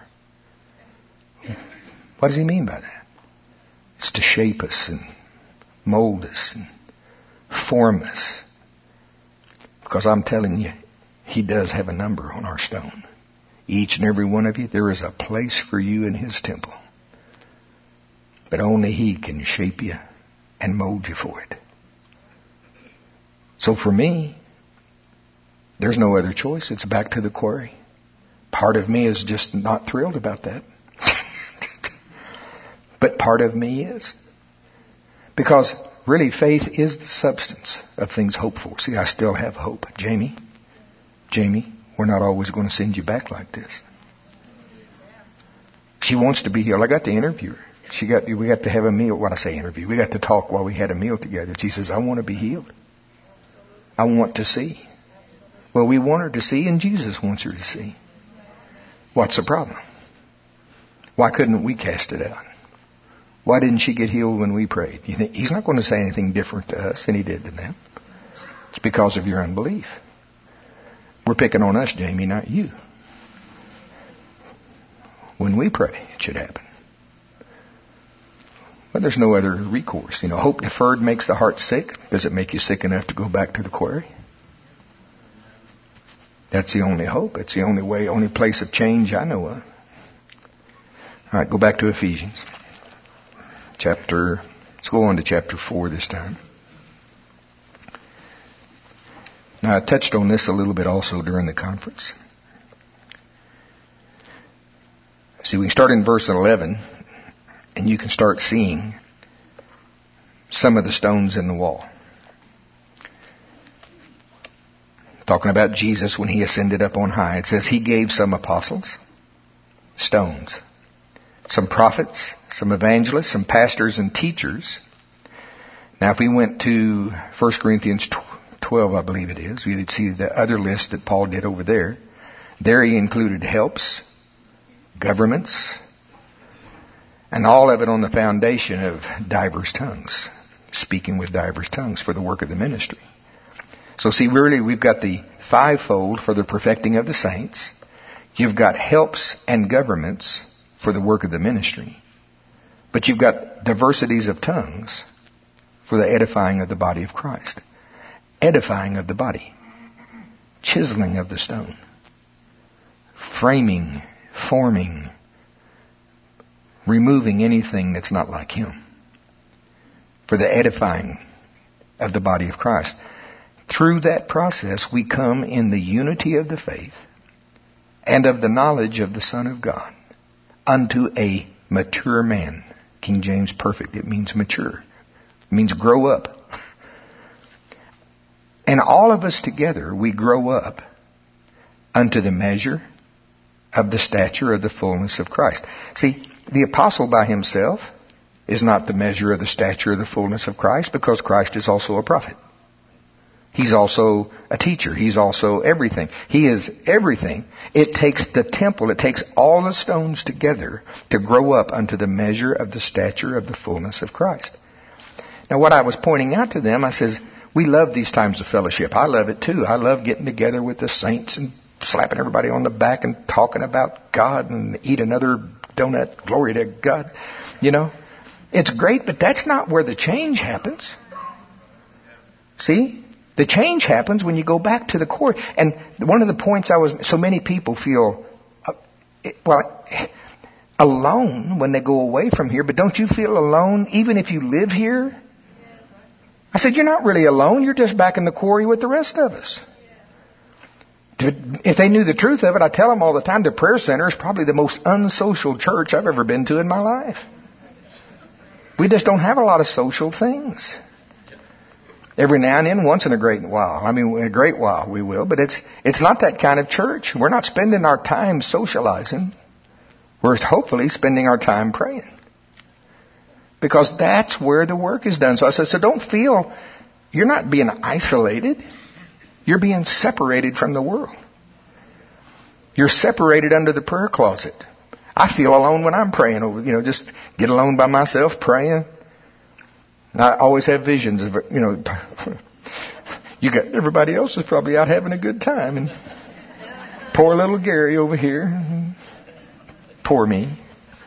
What does he mean by that? It's to shape us and mold us and form us. Because I'm telling you, he does have a number on our stone. Each and every one of you, there is a place for you in his temple. But only he can shape you and mold you for it. So for me, there's no other choice. It's back to the quarry. Part of me is just not thrilled about that. But part of me is. Because really faith is the substance of things hoped for. See, I still have hope. Jamie? Jamie, we're not always going to send you back like this. She wants to be healed. I got to interview her. She got, we got to have a meal. What I say interview. We got to talk while we had a meal together. She says, I want to be healed. I want to see. Well, we want her to see, and Jesus wants her to see. What's the problem? Why couldn't we cast it out? Why didn't she get healed when we prayed? You think he's not going to say anything different to us than he did to them. It's because of your unbelief. We're picking on us, Jamie, not you. When we pray, it should happen. But there's no other recourse. You know, hope deferred makes the heart sick. Does it make you sick enough to go back to the quarry? That's the only hope. It's the only way, only place of change I know of. All right, go back to Ephesians. Chapter, let's go on to chapter four this time. Now, I touched on this a little bit also during the conference. See, we can start in verse eleven, and you can start seeing some of the stones in the wall. Talking about Jesus when he ascended up on high. It says he gave some apostles, stones, some prophets, some evangelists, some pastors and teachers. Now if we went to First Corinthians twelve, I believe it is, we would see the other list that Paul did over there. There he included helps, governments, and all of it on the foundation of diverse tongues, speaking with diverse tongues for the work of the ministry. So see, really we've got the fivefold for the perfecting of the saints. You've got helps and governments for the work of the ministry. But you've got diversities of tongues for the edifying of the body of Christ. Edifying of the body. Chiseling of the stone. Framing, forming, removing anything that's not like him. For the edifying of the body of Christ. Through that process, we come in the unity of the faith and of the knowledge of the Son of God unto a mature man. King James perfect. It means mature. It means grow up. And all of us together, we grow up unto the measure of the stature of the fullness of Christ. See, the apostle by himself is not the measure of the stature of the fullness of Christ, because Christ is also a prophet. He's also a teacher. He's also everything. He is everything. It takes the temple, it takes all the stones together to grow up unto the measure of the stature of the fullness of Christ. Now what I was pointing out to them, I says, we love these times of fellowship. I love it too. I love getting together with the saints and slapping everybody on the back and talking about God and eat another donut. Glory to God. You know, it's great, but that's not where the change happens. See? The change happens when you go back to the core. And one of the points I was, so many people feel, uh, well, alone when they go away from here, but don't you feel alone even if you live here? I said, you're not really alone. You're just back in the quarry with the rest of us. If they knew the truth of it, I tell them all the time, the prayer center is probably the most unsocial church I've ever been to in my life. We just don't have a lot of social things. Every now and then, once in a great while. I mean, in a great while we will, but it's it's not that kind of church. We're not spending our time socializing. We're hopefully spending our time praying. Because that's where the work is done. So I said, so don't feel, you're not being isolated. You're being separated from the world. You're separated under the prayer closet. I feel alone when I'm praying over, you know, just get alone by myself praying. I always have visions of, you know, you got everybody else is probably out having a good time, and poor little Gary over here, poor me.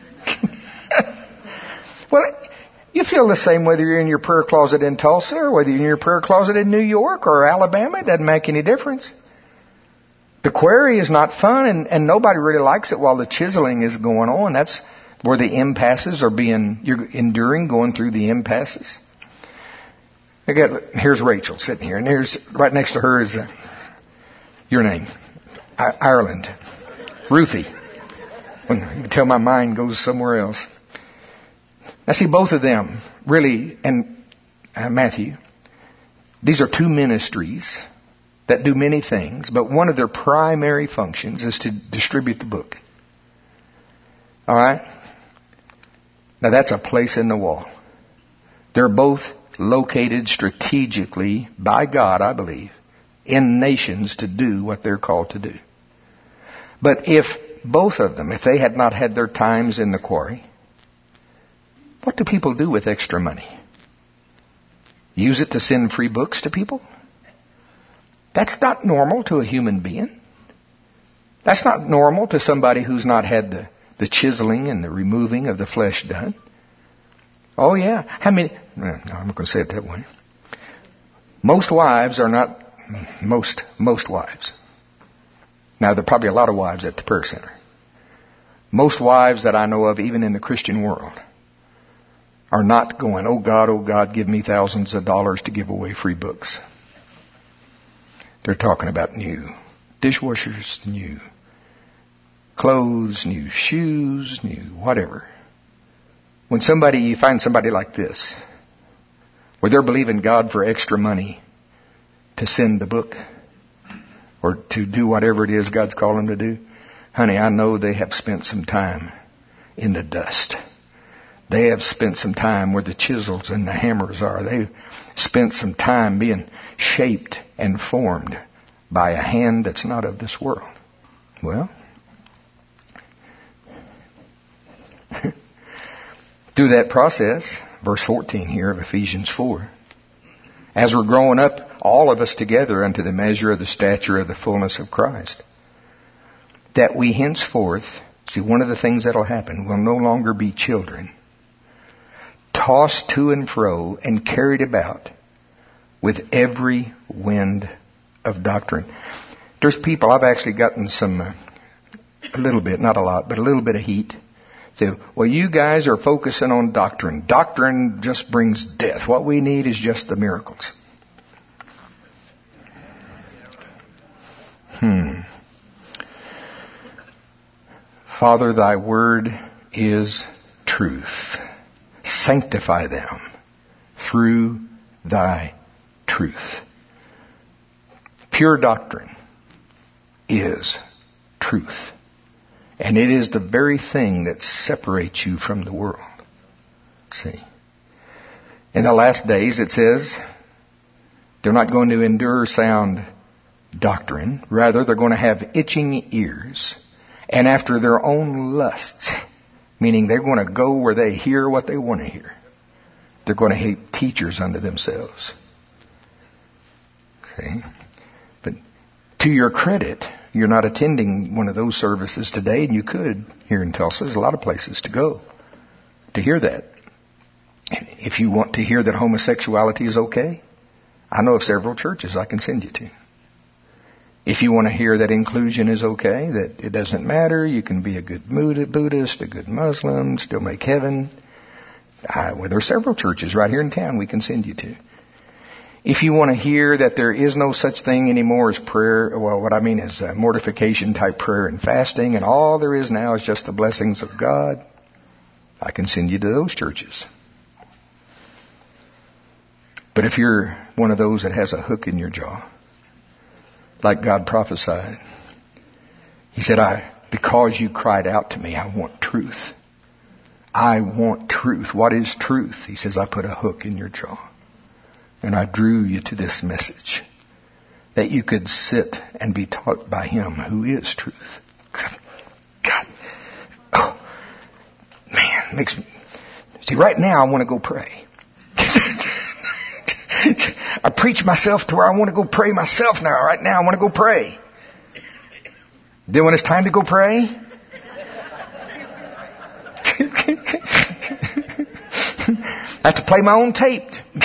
Well, you feel the same whether you're in your prayer closet in Tulsa or whether you're in your prayer closet in New York or Alabama. It doesn't make any difference. The quarry is not fun, and, and nobody really likes it while the chiseling is going on. That's where the impasses are being, you're enduring, going through the impasses. I got, here's Rachel sitting here, and here's, right next to her is uh, your name, I, Ireland, Ruthie. When you can tell my mind goes somewhere else. Now see, both of them, really, and uh, Matthew, these are two ministries that do many things, but one of their primary functions is to distribute the book. All right? Now that's a place in the wall. They're both located strategically by God, I believe, in nations to do what they're called to do. But if both of them, if they had not had their times in the quarry, what do people do with extra money? Use it to send free books to people? That's not normal to a human being. That's not normal to somebody who's not had the The chiseling and the removing of the flesh done. Oh yeah. How many? No, I'm not going to say it that way. Most wives are not, most, most wives. Now there are probably a lot of wives at the prayer center. Most wives that I know of, even in the Christian world, are not going, oh God, oh God, give me thousands of dollars to give away free books. They're talking about new dishwashers, new clothes, new shoes, new whatever. When somebody, you find somebody like this, where they're believing God for extra money to send the book, or to do whatever it is God's calling them to do, honey, I know they have spent some time in the dust. They have spent some time where the chisels and the hammers are. They've spent some time being shaped and formed by a hand that's not of this world. Well, through that process, verse fourteen here of Ephesians four, as we're growing up, all of us together unto the measure of the stature of the fullness of Christ, that we henceforth, see, one of the things that'll happen, will no longer be children, tossed to and fro and carried about with every wind of doctrine. There's people, I've actually gotten some, uh, a little bit, not a lot, but a little bit of heat. Say, well, you guys are focusing on doctrine. Doctrine just brings death. What we need is just the miracles. Hmm. Father, thy word is truth. Sanctify them through thy truth. Pure doctrine is truth. And it is the very thing that separates you from the world. See? In the last days, it says, they're not going to endure sound doctrine. Rather, they're going to have itching ears. And after their own lusts, meaning they're going to go where they hear what they want to hear. They're going to hate teachers unto themselves. See? But to your credit, you're not attending one of those services today, and you could here in Tulsa. There's a lot of places to go to hear that. If you want to hear that homosexuality is okay, I know of several churches I can send you to. If you want to hear that inclusion is okay, that it doesn't matter, you can be a good Buddhist, a good Muslim, still make heaven. I, well, there are several churches right here in town we can send you to. If you want to hear that there is no such thing anymore as prayer, well, what I mean is uh, mortification type prayer and fasting, and all there is now is just the blessings of God, I can send you to those churches. But if you're one of those that has a hook in your jaw, like God prophesied, He said, I, because you cried out to me, I want truth. I want truth. What is truth? He says, I put a hook in your jaw. And I drew you to this message, that you could sit and be taught by Him who is truth. God, God. Oh, man, makes me, see, right now I want to go pray. I preach myself to where I want to go pray myself now. Right now I want to go pray. Then when it's time to go pray, I have to play my own tape.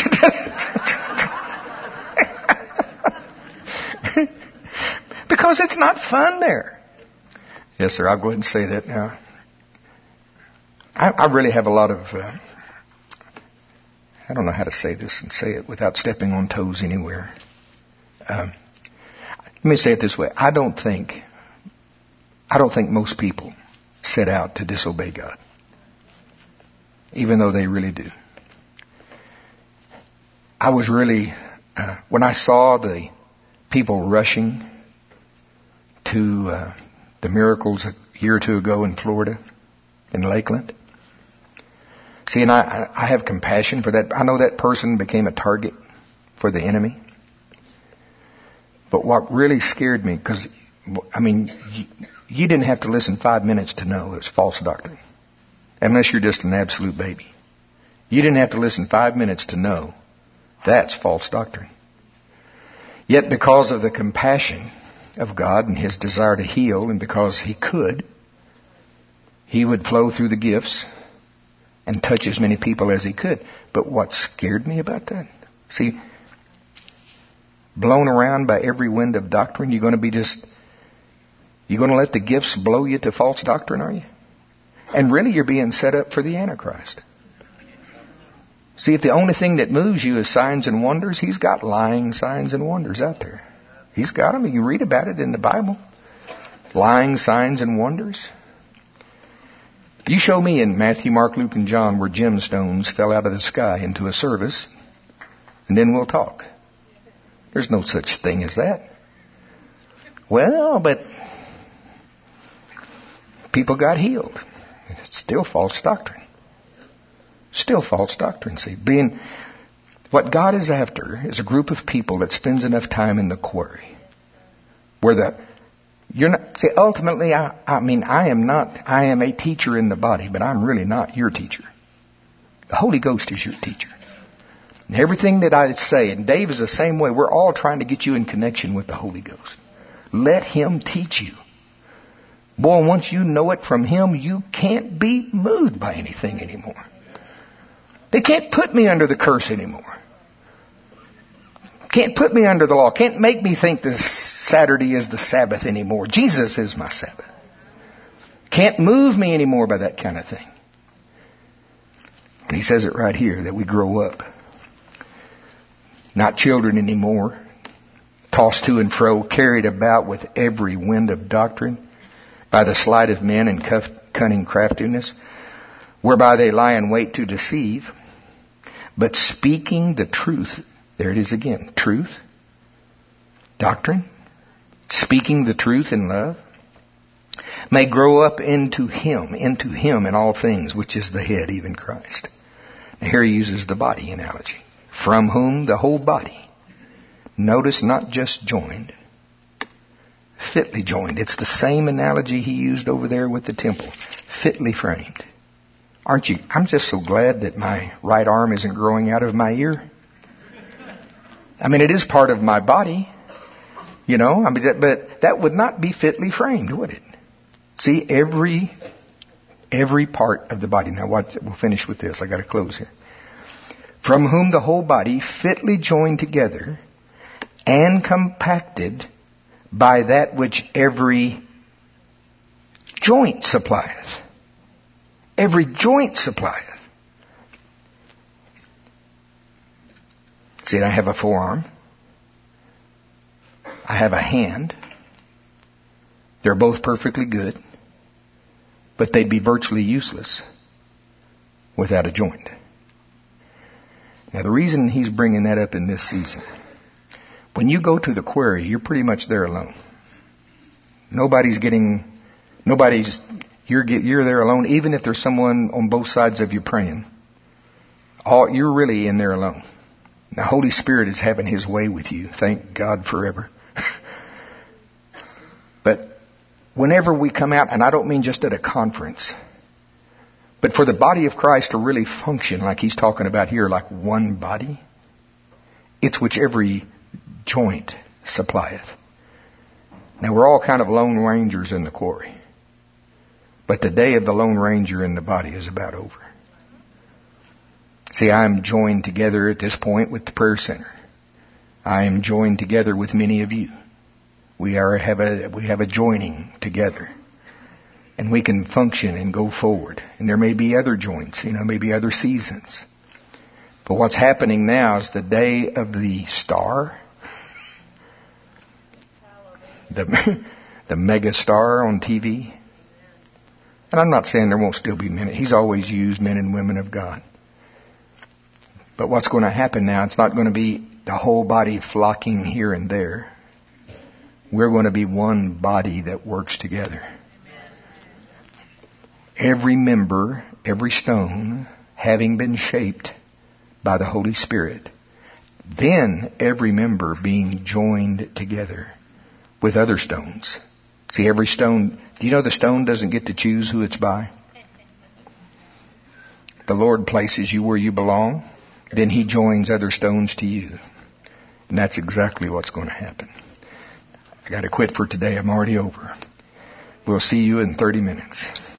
Because it's not fun there. Yes, sir. I'll go ahead and say that now. I, I really have a lot of... Uh, I don't know how to say this and say it without stepping on toes anywhere. Um, let me say it this way. I don't think... I don't think most people set out to disobey God. Even though they really do. I was really... Uh, when I saw the people rushing to uh, the miracles a year or two ago in Florida, in Lakeland. See, and I, I have compassion for that. I know that person became a target for the enemy. But what really scared me, because, I mean, you, you didn't have to listen five minutes to know it was false doctrine. Unless you're just an absolute baby. You didn't have to listen five minutes to know that's false doctrine. Yet because of the compassion of God and His desire to heal, and because He could, He would flow through the gifts and touch as many people as He could. But what scared me about that? See, blown around by every wind of doctrine, you're going to be just, you're going to let the gifts blow you to false doctrine, are you? And really you're being set up for the Antichrist. See, if the only thing that moves you is signs and wonders, He's got lying signs and wonders out there. He's got them. You read about it in the Bible. Lying signs and wonders. You show me in Matthew, Mark, Luke, and John where gemstones fell out of the sky into a service, and then we'll talk. There's no such thing as that. Well, but people got healed. It's still false doctrine. Still false doctrine. See, being what God is after is a group of people that spends enough time in the quarry, where the you're not. See, ultimately, I, I mean, I am not. I am a teacher in the body, but I'm really not your teacher. The Holy Ghost is your teacher. And everything that I say, and Dave is the same way. We're all trying to get you in connection with the Holy Ghost. Let Him teach you. Boy, once you know it from Him, you can't be moved by anything anymore. They can't put me under the curse anymore. Can't put me under the law. Can't make me think this Saturday is the Sabbath anymore. Jesus is my Sabbath. Can't move me anymore by that kind of thing. And He says it right here, that we grow up. Not children anymore, tossed to and fro, carried about with every wind of doctrine, by the sleight of men and cunning craftiness, whereby they lie in wait to deceive, but speaking the truth. There it is again. Truth, doctrine, speaking the truth in love, may grow up into Him, into Him in all things, which is the head, even Christ. Now here He uses the body analogy. From whom the whole body, notice not just joined, fitly joined. It's the same analogy He used over there with the temple. Fitly framed. Aren't you? I'm just so glad that my right arm isn't growing out of my ear. I mean, it is part of my body, you know, I mean, that, but that would not be fitly framed, would it? See, every, every part of the body. Now, what, we'll finish with this. I got to close here. From whom the whole body, fitly joined together and compacted by that which every joint supplieth. Every joint supplieth. See, I have a forearm. I have a hand. They're both perfectly good, but they'd be virtually useless without a joint. Now, the reason He's bringing that up in this season, when you go to the quarry, you're pretty much there alone. Nobody's getting, nobody's, you're you're there alone. Even if there's someone on both sides of you praying, all you're really in there alone. The Holy Spirit is having His way with you. Thank God forever. But whenever we come out, and I don't mean just at a conference, but for the body of Christ to really function like He's talking about here, like one body, it's which every joint supplieth. Now, we're all kind of lone rangers in the quarry. But the day of the lone ranger in the body is about over. See, I am joined together at this point with the prayer center. I am joined together with many of you. We are have a we have a joining together. And we can function and go forward. And there may be other joints, you know, maybe other seasons. But what's happening now is the day of the star, the, the mega star on T V. And I'm not saying there won't still be men. He's always used men and women of God. But what's going to happen now, it's not going to be the whole body flocking here and there. We're going to be one body that works together. Every member, every stone, having been shaped by the Holy Spirit. Then every member being joined together with other stones. See, every stone, do you know the stone doesn't get to choose who it's by? The Lord places you where you belong. Then He joins other stones to you. And that's exactly what's going to happen. I got to quit for today. I'm already over. We'll see you in thirty minutes.